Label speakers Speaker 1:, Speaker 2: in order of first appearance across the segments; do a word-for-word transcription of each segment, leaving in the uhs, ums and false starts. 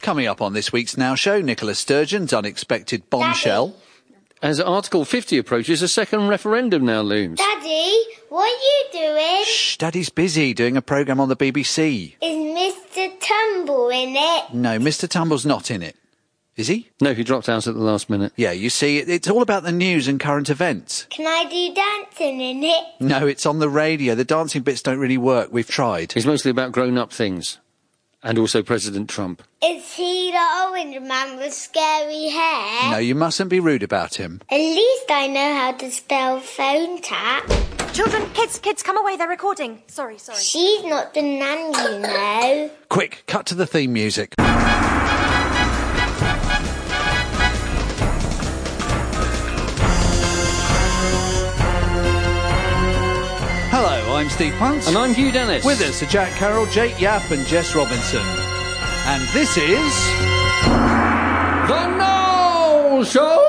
Speaker 1: Coming up on this week's Now Show, Nicola Sturgeon's unexpected bombshell.
Speaker 2: Daddy.
Speaker 3: As Article fifty approaches, a second referendum now looms.
Speaker 2: Daddy, what are you doing?
Speaker 1: Shh, Daddy's busy doing a programme on the B B C.
Speaker 2: Is Mister Tumble in it?
Speaker 1: No, Mister Tumble's not in it. Is he?
Speaker 3: No, he dropped out at the last minute.
Speaker 1: Yeah, you see, it, it's all about the news and current events.
Speaker 2: Can I do dancing in it?
Speaker 1: No, it's on the radio. The dancing bits don't really work. We've tried.
Speaker 3: It's mostly about grown-up things. And also President Trump.
Speaker 2: Is he the orange man with scary hair?
Speaker 1: No, you mustn't be rude about him.
Speaker 2: At least I know how to spell phone tap.
Speaker 4: Children, kids, kids, come away, they're recording. Sorry, sorry.
Speaker 2: She's not the nan, you know.
Speaker 1: Quick, cut to the theme music. Hello, I'm Steve Punt.
Speaker 3: And I'm Hugh Dennis.
Speaker 1: With us are Jack Carroll, Jake Yapp and Jess Robinson. And this is...
Speaker 3: The Now Show!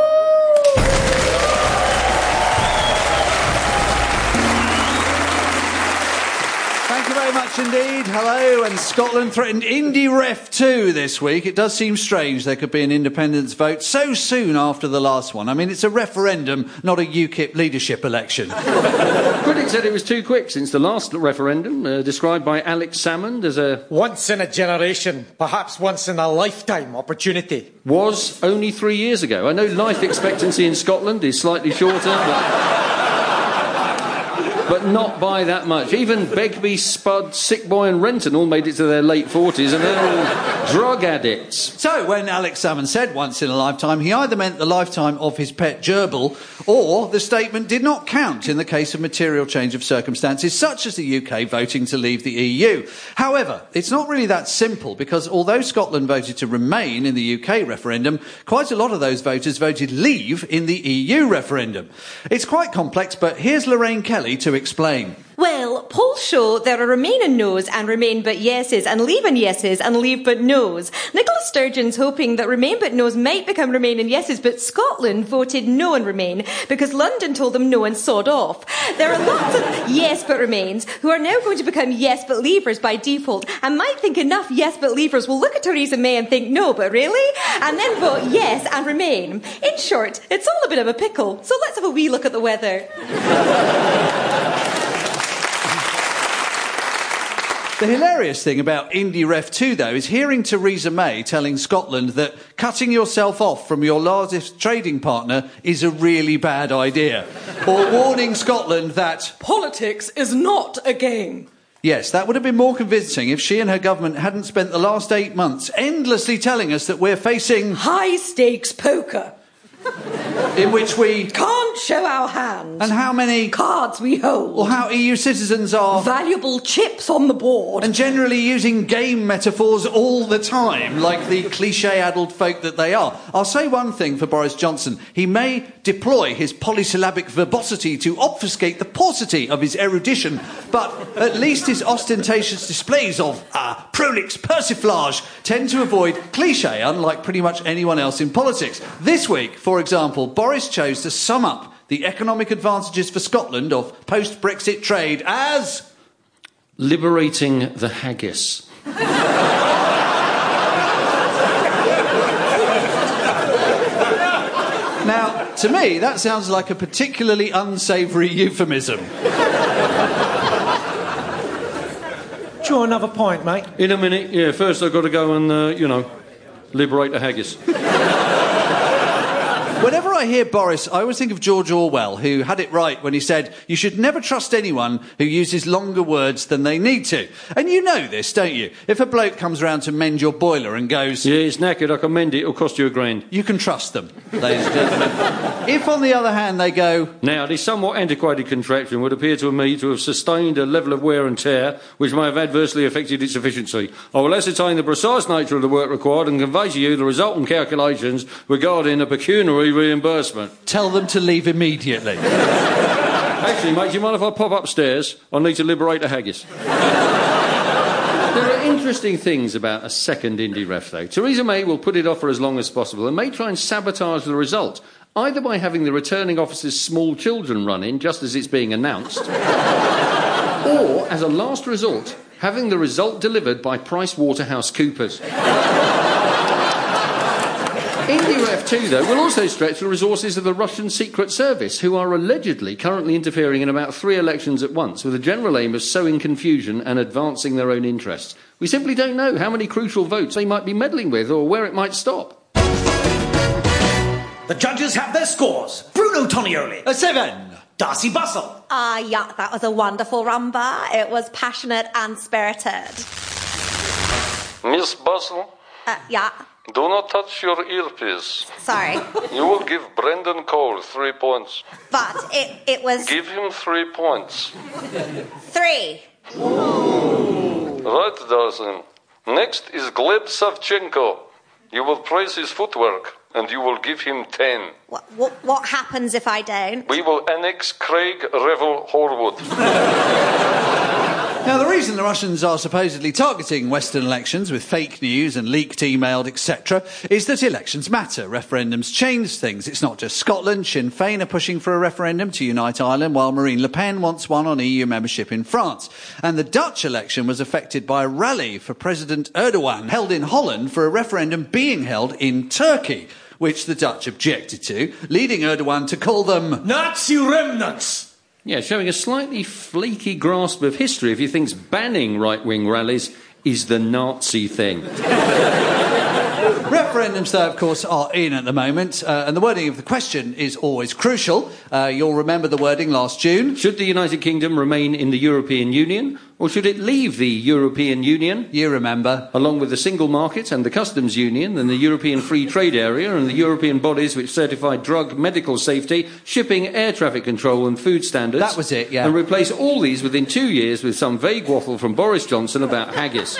Speaker 1: Thank you very much indeed. Hello, and Scotland threatened Indy Ref two this week. It does seem strange there could be an independence vote so soon after the last one. I mean, it's a referendum, not a UKIP leadership election.
Speaker 3: Critics said it was too quick since the last referendum, uh, described by Alex Salmond as a...
Speaker 5: once in a generation, perhaps once in a lifetime opportunity.
Speaker 3: Was only three years ago. I know life expectancy in Scotland is slightly shorter, but... but not by that much. Even Begbie, Spud, Sick Boy and Renton all made it to their late forties and they're all drug addicts.
Speaker 1: So, when Alex Salmond said once in a lifetime, he either meant the lifetime of his pet gerbil, or the statement did not count in the case of material change of circumstances, such as the U K voting to leave the E U. However, it's not really that simple, because although Scotland voted to remain in the U K referendum, quite a lot of those voters voted leave in the E U referendum. It's quite complex, but here's Lorraine Kelly to explain.
Speaker 6: Well, polls show there are remain and no's and remain but yeses and leave and yeses and leave but no's. Nicola Sturgeon's hoping that remain but no's might become remain and yeses, but Scotland voted no and remain because London told them no and sod off. There are lots of yes but remains who are now going to become yes but leavers by default and might think enough yes but leavers will look at Theresa May and think no but really, and then vote yes and remain. In short, it's all a bit of a pickle, so let's have a wee look at the weather.
Speaker 1: The hilarious thing about Indy Ref two, though, is hearing Theresa May telling Scotland that cutting yourself off from your largest trading partner is a really bad idea. Or warning Scotland that
Speaker 7: politics is not a game.
Speaker 1: Yes, that would have been more convincing if she and her government hadn't spent the last eight months endlessly telling us that we're facing
Speaker 7: high-stakes poker.
Speaker 1: In which we
Speaker 7: can't show our hand.
Speaker 1: And how many
Speaker 7: cards we hold.
Speaker 1: Or how E U citizens are
Speaker 7: valuable chips on the board.
Speaker 1: And generally using game metaphors all the time, like the cliche-addled folk that they are. I'll say one thing for Boris Johnson. He may deploy his polysyllabic verbosity to obfuscate the paucity of his erudition, but at least his ostentatious displays of uh, prolix persiflage tend to avoid cliche, unlike pretty much anyone else in politics. This week, for example, Boris chose to sum up the economic advantages for Scotland of post-Brexit trade as...
Speaker 3: liberating the haggis.
Speaker 1: Now, to me, that sounds like a particularly unsavoury euphemism.
Speaker 5: Do you want another point, mate?
Speaker 3: In a minute, yeah. First I've got to go and, uh, you know, liberate the haggis.
Speaker 1: Whenever I hear Boris, I always think of George Orwell, who had it right when he said, you should never trust anyone who uses longer words than they need to. And you know this, don't you? If a bloke comes round to mend your boiler and goes...
Speaker 3: yeah, it's knackered, I can mend it, it'll cost you a grand.
Speaker 1: You can trust them, ladies and gentlemen. If, on the other hand, they go...
Speaker 3: now, this somewhat antiquated contraption would appear to me to have sustained a level of wear and tear which may have adversely affected its efficiency. I will ascertain the precise nature of the work required and convey to you the resultant calculations regarding a pecuniary reimbursement.
Speaker 1: Tell them to leave immediately.
Speaker 3: Actually, mate, do you mind if I pop upstairs? I need to liberate a haggis. There are interesting things about a second Indy Ref, though. Theresa May will put it off for as long as possible and may try and sabotage the result, either by having the returning officer's small children run in just as it's being announced, or, as a last resort, having the result delivered by PricewaterhouseCoopers. Paragraph two, though, will also stretch the resources of the Russian Secret Service, who are allegedly currently interfering in about three elections at once, with a general aim of sowing confusion and advancing their own interests. We simply don't know how many crucial votes they might be meddling with or where it might stop.
Speaker 5: The judges have their scores. Bruno Tonioli.
Speaker 1: A seven.
Speaker 5: Darcy Bustle.
Speaker 4: Ah, uh, yeah, that was a wonderful rumba. It was passionate and spirited.
Speaker 8: Miss Bustle?
Speaker 4: Uh, yeah.
Speaker 8: Do not touch your earpiece.
Speaker 4: Sorry.
Speaker 8: You will give Brendan Cole three points.
Speaker 4: But it, it was...
Speaker 8: Give him three points.
Speaker 4: Three.
Speaker 8: Ooh. Right, Darcy. Next is Gleb Savchenko. You will praise his footwork, and you will give him ten.
Speaker 4: What, what, what happens if I don't?
Speaker 8: We will annex Craig Revel Horwood.
Speaker 1: Now, the reason the Russians are supposedly targeting Western elections with fake news and leaked, emailed, et cetera, is that elections matter. Referendums change things. It's not just Scotland. Sinn Féin are pushing for a referendum to unite Ireland, while Marine Le Pen wants one on E U membership in France. And the Dutch election was affected by a rally for President Erdogan, held in Holland for a referendum being held in Turkey, which the Dutch objected to, leading Erdogan to call them
Speaker 5: Nazi remnants.
Speaker 3: Yeah, showing a slightly flaky grasp of history if he thinks banning right-wing rallies is the Nazi thing.
Speaker 1: Referendums, though, of course, are in at the moment, uh, and the wording of the question is always crucial. Uh, you'll remember the wording last June.
Speaker 3: Should the United Kingdom remain in the European Union, or should it leave the European Union?
Speaker 1: You remember.
Speaker 3: Along with the single market and the customs union and the European free trade area and the European bodies which certify drug medical safety, shipping, air traffic control and food standards.
Speaker 1: That was it, yeah.
Speaker 3: And replace all these within two years with some vague waffle from Boris Johnson about haggis.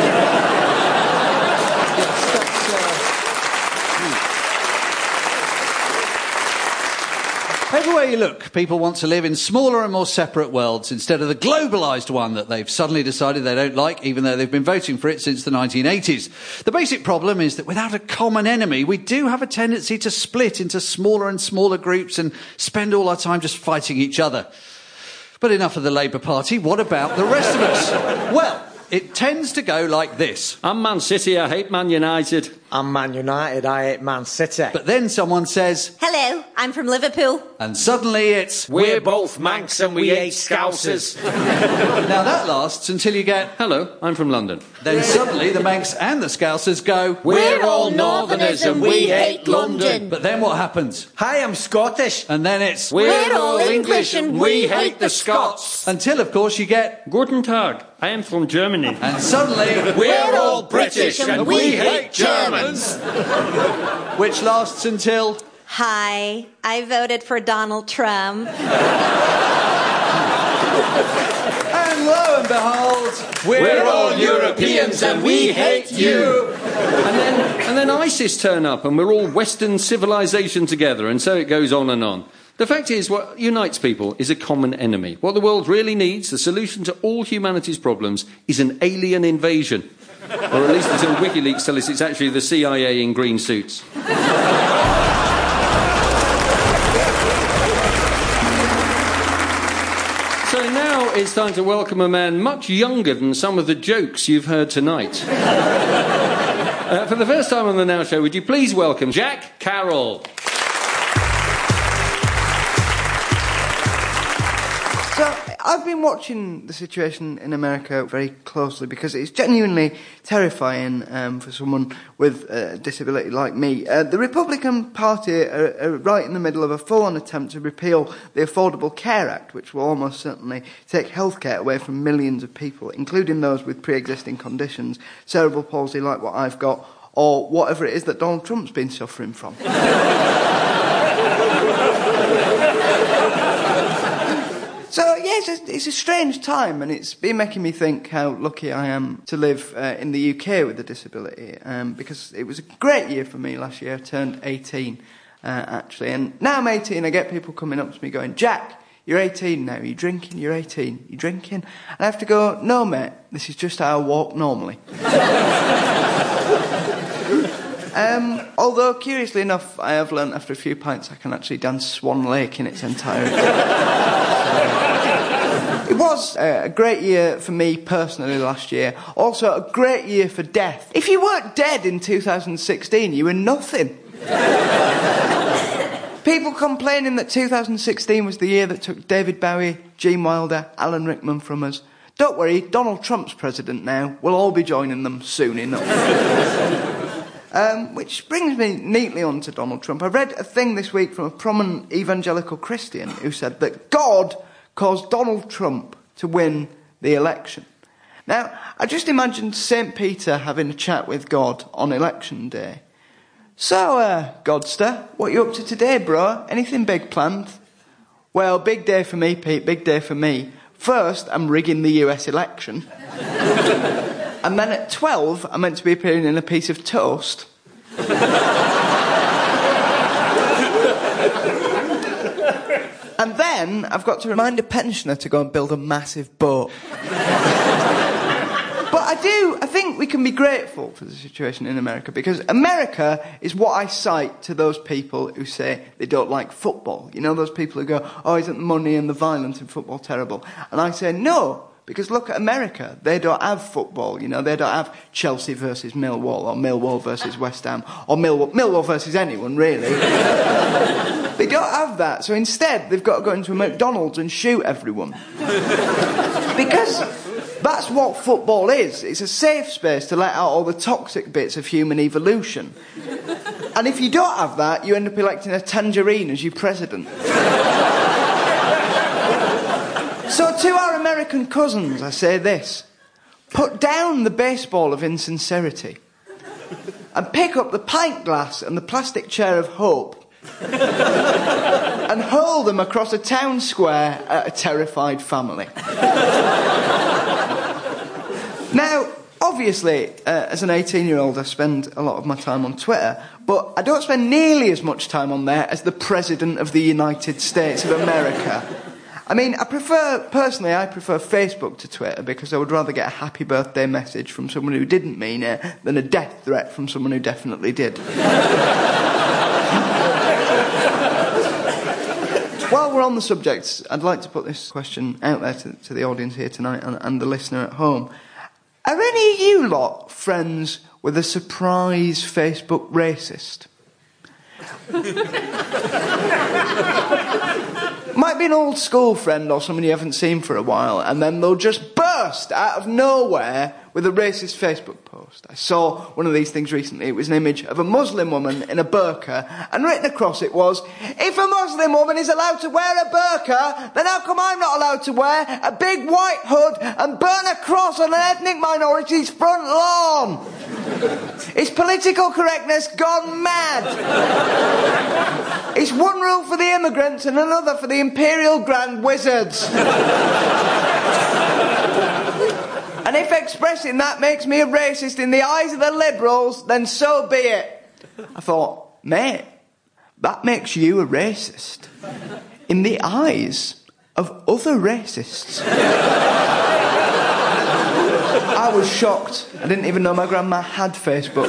Speaker 1: Everywhere you look, people want to live in smaller and more separate worlds instead of the globalised one that they've suddenly decided they don't like, even though they've been voting for it since the nineteen eighties. The basic problem is that without a common enemy, we do have a tendency to split into smaller and smaller groups and spend all our time just fighting each other. But enough of the Labour Party. What about the rest of us? Well, it tends to go like this.
Speaker 3: I'm Man City, I hate Man United.
Speaker 5: I'm Man United, I hate Man City.
Speaker 1: But then someone says,
Speaker 4: Hello, I'm from Liverpool.
Speaker 1: and suddenly it's,
Speaker 5: We're both Manx and we hate Scousers.
Speaker 1: now that lasts until you get,
Speaker 3: Hello, I'm from London.
Speaker 1: then suddenly the Manx and the Scousers go,
Speaker 5: We're all Northerners and we hate London.
Speaker 1: but then what happens?
Speaker 5: Hi, I'm Scottish.
Speaker 1: And then it's,
Speaker 4: We're all English and we hate the Scots.
Speaker 1: until of course you get,
Speaker 3: Guten Tag, I am from Germany.
Speaker 1: and suddenly,
Speaker 5: We're all British and we hate Germans.
Speaker 1: which lasts until,
Speaker 4: Hi, I voted for Donald Trump.
Speaker 1: and lo and behold,
Speaker 5: We're all Europeans and we hate you.
Speaker 3: And then, and then ISIS turn up and we're all Western civilization together, and so it goes on and on. The fact is, what unites people is a common enemy. What the world really needs, the solution to all humanity's problems, is an alien invasion. Or at least until WikiLeaks tell us it's actually the C I A in green suits. So now it's time to welcome a man much younger than some of the jokes you've heard tonight. uh, for the first time on the Now Show, would you please welcome Jack Carroll.
Speaker 9: So, I've been watching the situation in America very closely because it's genuinely terrifying um, for someone with a disability like me. Uh, the Republican Party are, are right in the middle of a full-on attempt to repeal the Affordable Care Act, which will almost certainly take healthcare away from millions of people, including those with pre-existing conditions, cerebral palsy like what I've got, or whatever it is that Donald Trump's been suffering from. So, yeah, it's a, it's a strange time, and it's been making me think how lucky I am to live uh, in the U K with a disability, um, because it was a great year for me last year. I turned eighteen, uh, actually, and now I'm eighteen, I get people coming up to me going, Jack, you're eighteen now, you're drinking, you're eighteen, you're drinking? And I have to go, no, mate, this is just how I walk normally. Um, although, curiously enough, I have learnt after a few pints I can actually dance Swan Lake in its entirety. It was a great year for me personally last year. Also, a great year for death. If you weren't dead in two thousand sixteen, you were nothing. People complaining that two thousand sixteen was the year that took David Bowie, Gene Wilder, Alan Rickman from us. Don't worry, Donald Trump's president now. We'll all be joining them soon enough. um, which brings me neatly on to Donald Trump. I read a thing this week from a prominent evangelical Christian who said that God caused Donald Trump to win the election. Now, I just imagined Saint Peter having a chat with God on election day. So, uh, Godster, what you up to today, bro? Anything big planned? Well, big day for me, Pete, big day for me. First, I'm rigging the U S election. And then at twelve, I'm meant to be appearing in a piece of toast. And then, I've got to remind a pensioner to go and build a massive boat. But I do, I think we can be grateful for the situation in America, because America is what I cite to those people who say they don't like football. You know, those people who go, oh, isn't the money and the violence in football terrible? And I say, no, because look at America. They don't have football, you know, they don't have Chelsea versus Millwall, or Millwall versus West Ham, or Millwall, Millwall versus anyone, really. They don't have that, so instead they've got to go into a McDonald's and shoot everyone. Because that's what football is. It's a safe space to let out all the toxic bits of human evolution. And if you don't have that, you end up electing a tangerine as your president. So to our American cousins, I say this. Put down the baseball of insincerity and pick up the pint glass and the plastic chair of hope and hurl them across a town square at a terrified family. Now, obviously, uh, as an eighteen-year-old, I spend a lot of my time on Twitter, but I don't spend nearly as much time on there as the President of the United States of America. I mean, I prefer, personally, I prefer Facebook to Twitter because I would rather get a happy birthday message from someone who didn't mean it than a death threat from someone who definitely did. While we're on the subject, I'd like to put this question out there to, to the audience here tonight and, and the listener at home. Are any of you lot friends with a surprise Facebook racist? Might be an old school friend or someone you haven't seen for a while, and then they'll just burst out of nowhere with a racist Facebook post. I saw one of these things recently. It was an image of a Muslim woman in a burqa, and written across it was, if a Muslim woman is allowed to wear a burqa, then how come I'm not allowed to wear a big white hood and burn a cross on an ethnic minority's front lawn? Is political correctness gone mad? It's one rule for the immigrants and another for the Imperial Grand Wizards. And if expressing that makes me a racist in the eyes of the Liberals, then so be it. I thought, mate, that makes you a racist in the eyes of other racists. I was shocked. I didn't even know my grandma had Facebook.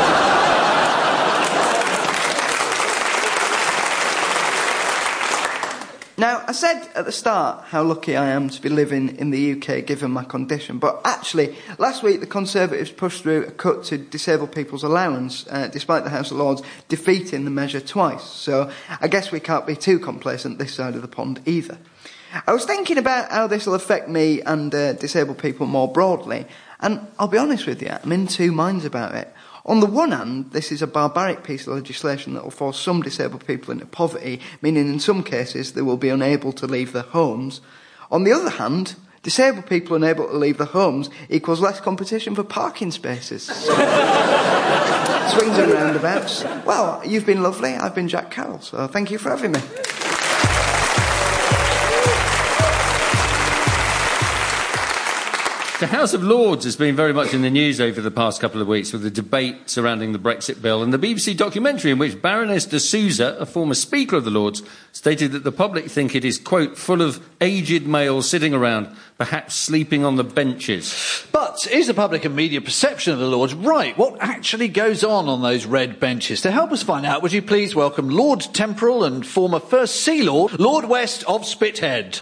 Speaker 9: Now, I said at the start how lucky I am to be living in the U K given my condition, but actually, last week the Conservatives pushed through a cut to disabled people's allowance, uh, despite the House of Lords defeating the measure twice, so I guess we can't be too complacent this side of the pond either. I was thinking about how this will affect me and uh, disabled people more broadly, and I'll be honest with you, I'm in two minds about it. On the one hand, this is a barbaric piece of legislation that will force some disabled people into poverty, meaning in some cases they will be unable to leave their homes. On the other hand, disabled people unable to leave their homes equals less competition for parking spaces. Swings and roundabouts. Well, you've been lovely, I've been Jack Carroll, so thank you for having me.
Speaker 3: The House of Lords has been very much in the news over the past couple of weeks with the debate surrounding the Brexit bill and the B B C documentary in which Baroness de Souza, a former Speaker of the Lords, stated that the public think it is, quote, full of aged males sitting around, perhaps sleeping on the benches.
Speaker 1: But is the public and media perception of the Lords right? What actually goes on on those red benches? To help us find out, would you please welcome Lord Temporal and former First Sea Lord, Lord West of Spithead.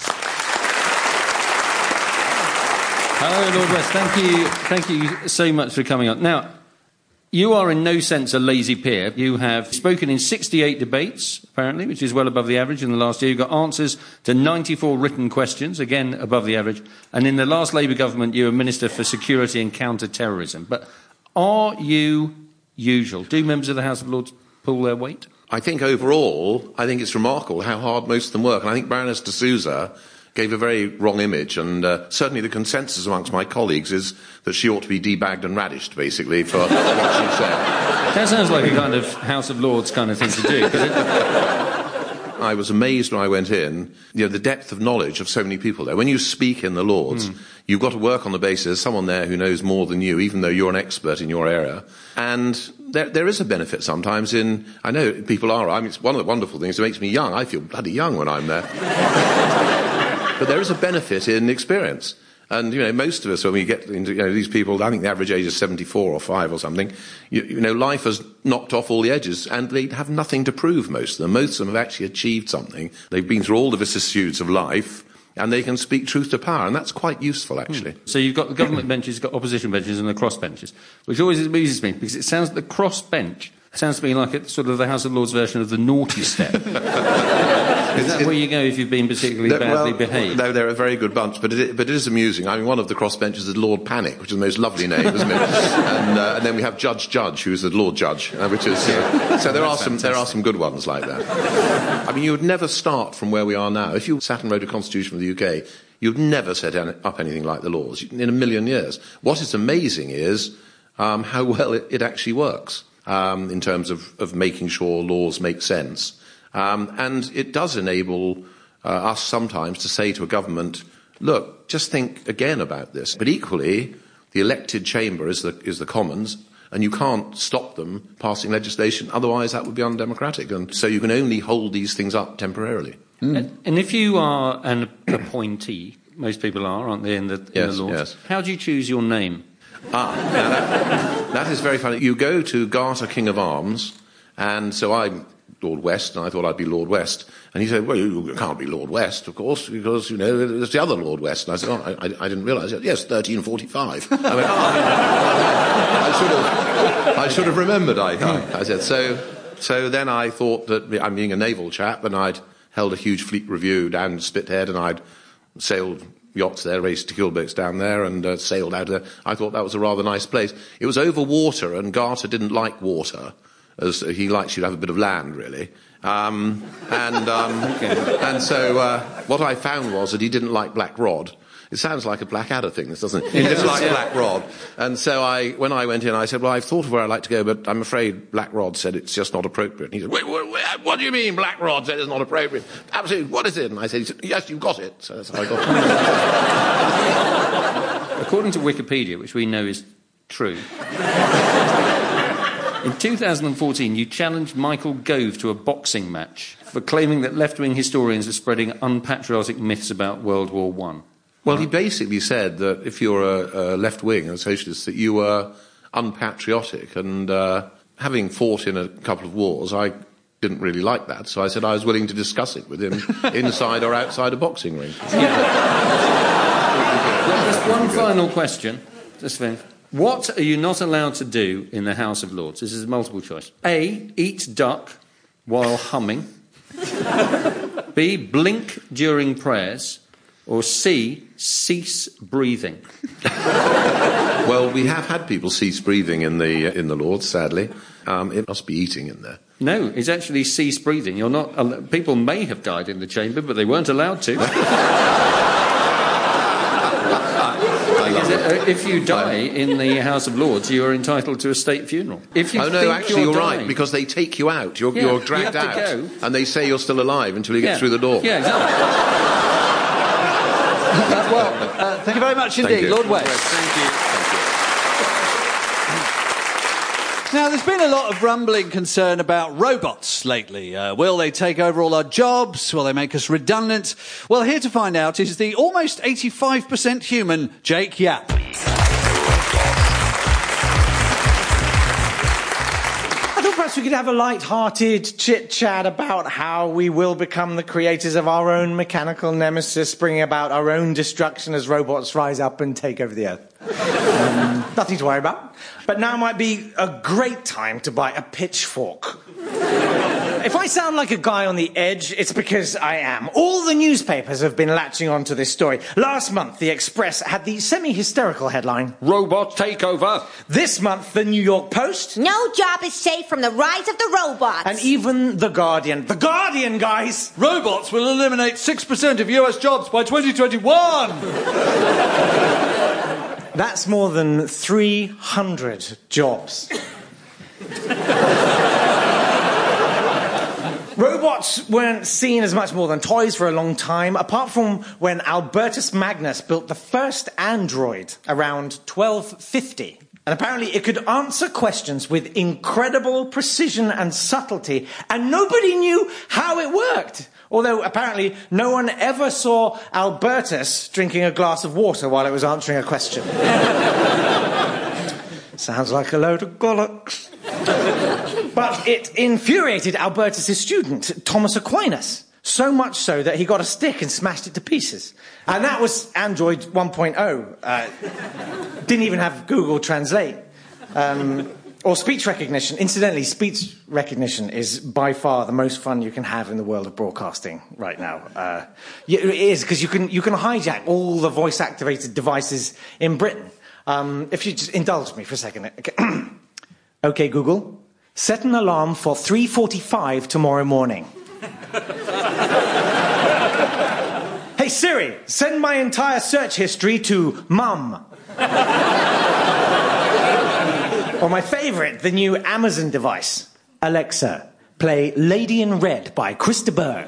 Speaker 3: Hello, Lord West. Thank you, thank you so much for coming on. Now, You are in no sense a lazy peer. You have spoken in sixty-eight debates, apparently, which is well above the average in the last year. You got answers to ninety-four written questions, again above the average. And in the last Labour government, you were Minister for Security and Counter-Terrorism. But are you usual? Do members of the House of Lords pull their weight?
Speaker 10: I think overall, I think it's remarkable how hard most of them work. And I think Baroness de Souza gave a very wrong image, and uh, certainly the consensus amongst my colleagues is that she ought to be debagged and radished, basically, for what she said.
Speaker 3: That sounds like a kind of House of Lords kind of thing to do. It...
Speaker 10: I was amazed when I went in, you know, the depth of knowledge of so many people there. When you speak in the Lords, mm. you've got to work on the basis of someone there who knows more than you, even though you're an expert in your area. And there, there is a benefit sometimes in, I know people are, I mean, it's one of the wonderful things, it makes me young. I feel bloody young when I'm there. But there is a benefit in experience. And, you know, most of us, when we get into, you know, these people, I think the average age is seventy-four or five or something, you, you know, life has knocked off all the edges, and they have nothing to prove, most of them. Most of them have actually achieved something. They've been through all the vicissitudes of life, and they can speak truth to power, and that's quite useful, actually.
Speaker 3: Mm. So you've got the government benches, you've got opposition benches, and the cross benches, which always amuses me, because it sounds like the cross bench sounds to me like it's sort of the House of Lords version of the naughty step. Is that where you go if you've been particularly
Speaker 10: no,
Speaker 3: badly
Speaker 10: well,
Speaker 3: behaved?
Speaker 10: No, they're a very good bunch, but it, but it is amusing. I mean, one of the crossbenchers is Lord Panic, which is the most lovely name, isn't it? and, uh, and then we have Judge Judge, who's the Lord Judge, uh, which is... Uh, so there are some there are some good ones like that. I mean, you would never start from where we are now. If you sat and wrote a constitution for the U K, you'd never set up anything like the Lords in a million years. What is amazing is um, how well it, it actually works. Um, in terms of, of making sure laws make sense. Um, and it does enable uh, us sometimes to say to a government, look, just think again about this. But equally, the elected chamber is the, is the Commons, and you can't stop them passing legislation, otherwise that would be undemocratic. And so you can only hold these things up temporarily.
Speaker 3: Mm. And, and if you are an appointee, most people are, aren't they, in the, in
Speaker 10: yes,
Speaker 3: the Lords?
Speaker 10: Yes.
Speaker 3: How do you choose your name?
Speaker 10: Ah, now that, that is very funny. You go to Garter, King of Arms, and so I'm Lord West, and I thought I'd be Lord West. And he said, well, you can't be Lord West, of course, because, you know, there's the other Lord West. And I said, oh, I, I didn't realise. He said, yes, thirteen forty-five. I went, oh, I should have, I should have remembered, I, I, I said. So, so then I thought that I'm being a naval chap, and I'd held a huge fleet review down in Spithead, and I'd sailed yachts there, raced to boats down there, and uh, sailed out of there. I thought that was a rather nice place. It was over water, and Garter didn't like water, as he likes you to have a bit of land, really. Um, and um, okay. and so uh, what I found was that he didn't like Black Rod. It sounds like a Blackadder thing, this doesn't it? He didn't like yeah. Black Rod. And so I, when I went in, I said, well, I've thought of where I'd like to go, but I'm afraid Black Rod said it's just not appropriate. And he said, wait, wait, wait, what do you mean Black Rod said it's not appropriate? Absolutely, what is it? And I said, yes, you've got it. So that's how I got it.
Speaker 3: According to Wikipedia, which we know is true, in two thousand fourteen, you challenged Michael Gove to a boxing match for claiming that left-wing historians are spreading unpatriotic myths about World War One.
Speaker 10: Well, he basically said that if you're a, a left-wing, a socialist, that you were unpatriotic. And uh, having fought in a couple of wars, I didn't really like that. So I said I was willing to discuss it with him inside or outside a boxing ring.
Speaker 3: Yeah. Just one final question. Just finish. What are you not allowed to do in the House of Lords? This is a multiple choice. A, eat duck while humming. B, blink during prayers. Or C, cease breathing.
Speaker 10: Well, we have had people cease breathing in the in the Lords, sadly. Um, it must be eating in there.
Speaker 3: No, it's actually cease breathing. You're not. Uh, people may have died in the chamber, but they weren't allowed to. It, if you die in the House of Lords, you are entitled to a state funeral. If you
Speaker 10: oh no,
Speaker 3: think
Speaker 10: actually,
Speaker 3: you're,
Speaker 10: you're
Speaker 3: dying,
Speaker 10: right, because they take you out. You're,
Speaker 3: yeah,
Speaker 10: you're dragged
Speaker 3: you
Speaker 10: out,
Speaker 3: go.
Speaker 10: and they say you're still alive until you get
Speaker 3: yeah.
Speaker 10: through the door.
Speaker 3: Yeah, exactly.
Speaker 1: Uh, well, uh, thank you very much indeed, Lord West.
Speaker 10: Thank you. Thank
Speaker 1: you. Now, there's been a lot of rumbling concern about robots lately. Uh, will they take over all our jobs? Will they make us redundant? Well, here to find out is the almost eighty-five percent human Jake Yapp.
Speaker 5: Perhaps we could have a light-hearted chit-chat about how we will become the creators of our own mechanical nemesis, bringing about our own destruction as robots rise up and take over the Earth. Um, Nothing to worry about. But now might be a great time to buy a pitchfork. If I sound like a guy on the edge, it's because I am. All the newspapers have been latching onto this story. Last month, The Express had the semi-hysterical headline,
Speaker 3: Robot takeover.
Speaker 5: This month, the New York Post.
Speaker 4: No job is safe from the rise of the robots.
Speaker 5: And even The Guardian. The Guardian, guys!
Speaker 1: Robots will eliminate six percent of U S jobs by twenty twenty-one!
Speaker 5: That's more than three hundred jobs. Robots weren't seen as much more than toys for a long time, apart from when Albertus Magnus built the first android around twelve fifty. And apparently it could answer questions with incredible precision and subtlety, and nobody knew how it worked. Although apparently no one ever saw Albertus drinking a glass of water while it was answering a question. Sounds like a load of bollocks. But it infuriated Albertus' student, Thomas Aquinas, so much so that he got a stick and smashed it to pieces. And that was Android one point oh. Uh, didn't even have Google Translate. Um, or speech recognition. Incidentally, speech recognition is by far the most fun you can have in the world of broadcasting right now. Uh, it is, because you can, you can hijack all the voice-activated devices in Britain. Um, if you just indulge me for a second. Okay. OK, Google, set an alarm for three forty-five tomorrow morning. Hey, Siri, send my entire search history to Mum. Or my favourite, the new Amazon device. Alexa, play Lady in Red by Chris de Burgh.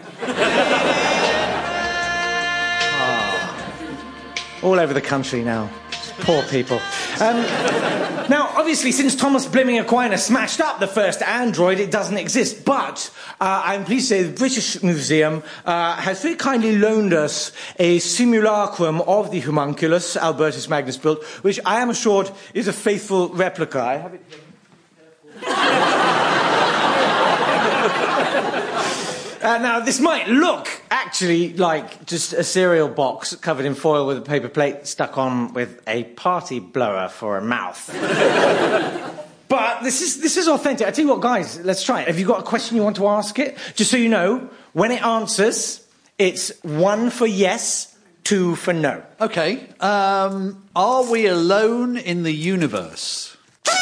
Speaker 5: Oh. All over the country now. Poor people. Um, now, obviously, since Thomas Bliming Aquinas smashed up the first Android, it doesn't exist. But uh, I'm pleased to say the British Museum uh, has very kindly loaned us a simulacrum of the homunculus Albertus Magnus built, which I am assured is a faithful replica. I have it here. Uh, now, this might look actually like just a cereal box covered in foil with a paper plate stuck on with a party blower for a mouth. But this is, this is authentic. I tell you what, guys, let's try it. Have you got a question you want to ask it? Just so you know, when it answers, it's one for yes, two for no.
Speaker 1: OK. Um, are we alone in the universe?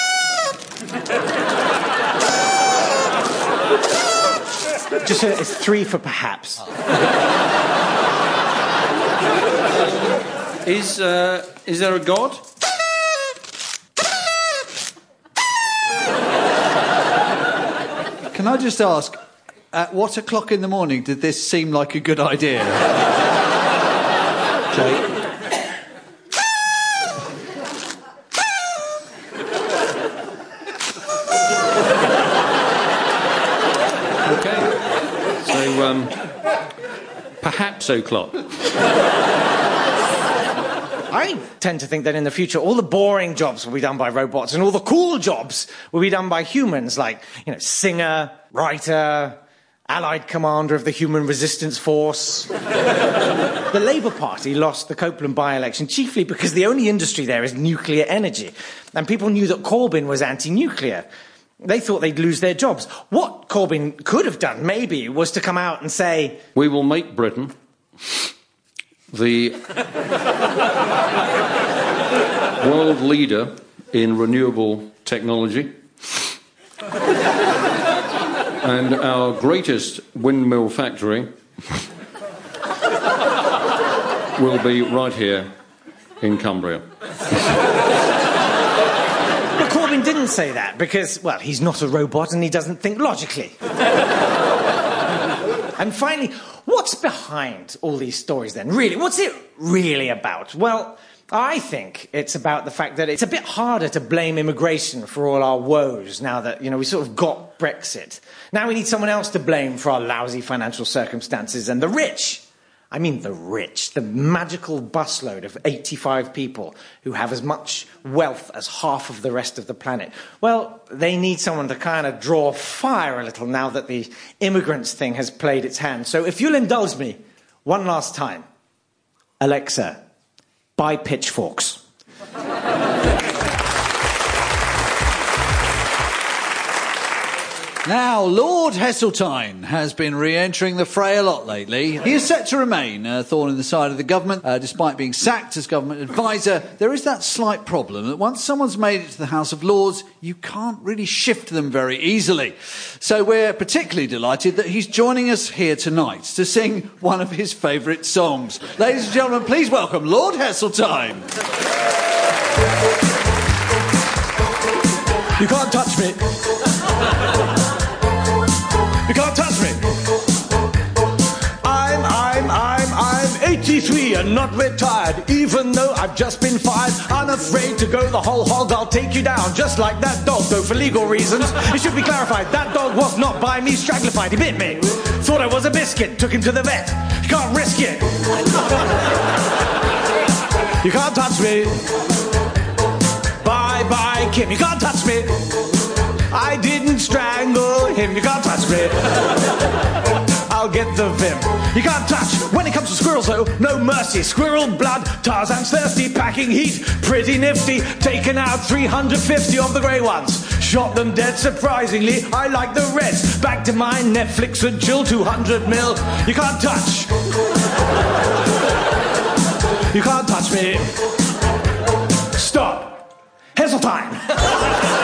Speaker 5: Just so it's three for perhaps.
Speaker 3: Is, uh, is there a God?
Speaker 1: Can I just ask, at what o'clock in the morning did this seem like a good idea? Jake? Um, perhaps o'clock.
Speaker 5: I tend to think that in the future all the boring jobs will be done by robots and all the cool jobs will be done by humans, like, you know, singer, writer, Allied commander of the Human Resistance Force. The Labour Party lost the Copeland by-election chiefly because the only industry there is nuclear energy, and people knew that Corbyn was anti-nuclear. They thought they'd lose their jobs. What Corbyn could have done, maybe, was to come out and say,
Speaker 3: we will make Britain the world leader in renewable technology, and our greatest windmill factory will be right here in Cumbria.
Speaker 5: Corbyn didn't say that because, well, he's not a robot and he doesn't think logically. And finally, what's behind all these stories then? Really, what's it really about? Well, I think it's about the fact that it's a bit harder to blame immigration for all our woes now that, you know, we sort of got Brexit. Now we need someone else to blame for our lousy financial circumstances, and the rich. I mean the rich, the magical busload of eighty-five people who have as much wealth as half of the rest of the planet. Well, they need someone to kind of draw fire a little now that the immigrants thing has played its hand. So if you'll indulge me one last time, Alexa, buy pitchforks.
Speaker 1: Now, Lord Heseltine has been re-entering the fray a lot lately. He is set to remain a thorn in the side of the government, uh, despite being sacked as government advisor. There is that slight problem that once someone's made it to the House of Lords, you can't really shift them very easily. So we're particularly delighted that he's joining us here tonight to sing one of his favourite songs. Ladies and gentlemen, please welcome Lord Heseltine.
Speaker 11: You can't touch me. You can't touch me. I'm, I'm, I'm, I'm eighty-three and not retired, even though I've just been fired. Unafraid to go the whole hog, I'll take you down, just like that dog, though for legal reasons. It should be clarified, that dog was not by me stranglified. He bit me. Thought I was a biscuit, took him to the vet. You can't risk it. You can't touch me. Bye bye, Kim. You can't touch me. I didn't strangle him. You can't touch me. I'll get the vim. You can't touch. When it comes to squirrels, though, no mercy. Squirrel blood, Tarzan's thirsty, packing heat, pretty nifty. Taken out three hundred fifty of the grey ones. Shot them dead, surprisingly. I like the reds. Back to my Netflix and chill, two hundred mil. You can't touch. You can't touch me. Stop. Heseltine.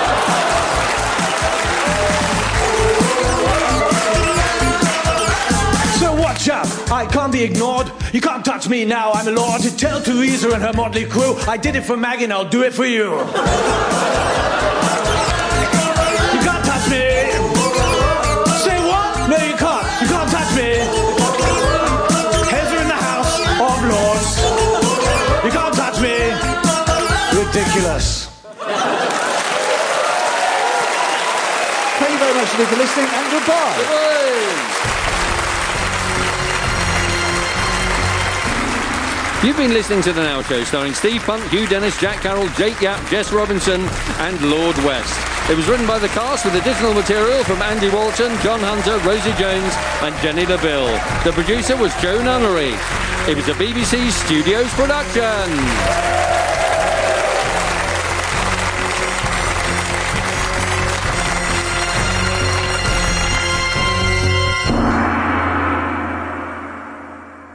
Speaker 11: Watch out, I can't be ignored. You can't touch me now, I'm a lord. Tell Teresa and her motley crew, I did it for Maggie and I'll do it for you. You can't touch me. Say what? No, you can't. You can't touch me. Heads are in the House of Lords. You can't touch me. Ridiculous.
Speaker 1: Thank you very much for listening and goodbye.
Speaker 3: Goodbye. You've been listening to The Now Show, starring Steve Punt, Hugh Dennis, Jack Carroll, Jake Yap, Jess Robinson and Lord West. It was written by the cast with additional material from Andy Walton, John Hunter, Rosie Jones and Jenny LaVille. The producer was Joe Nunnery. It was a B B C Studios production.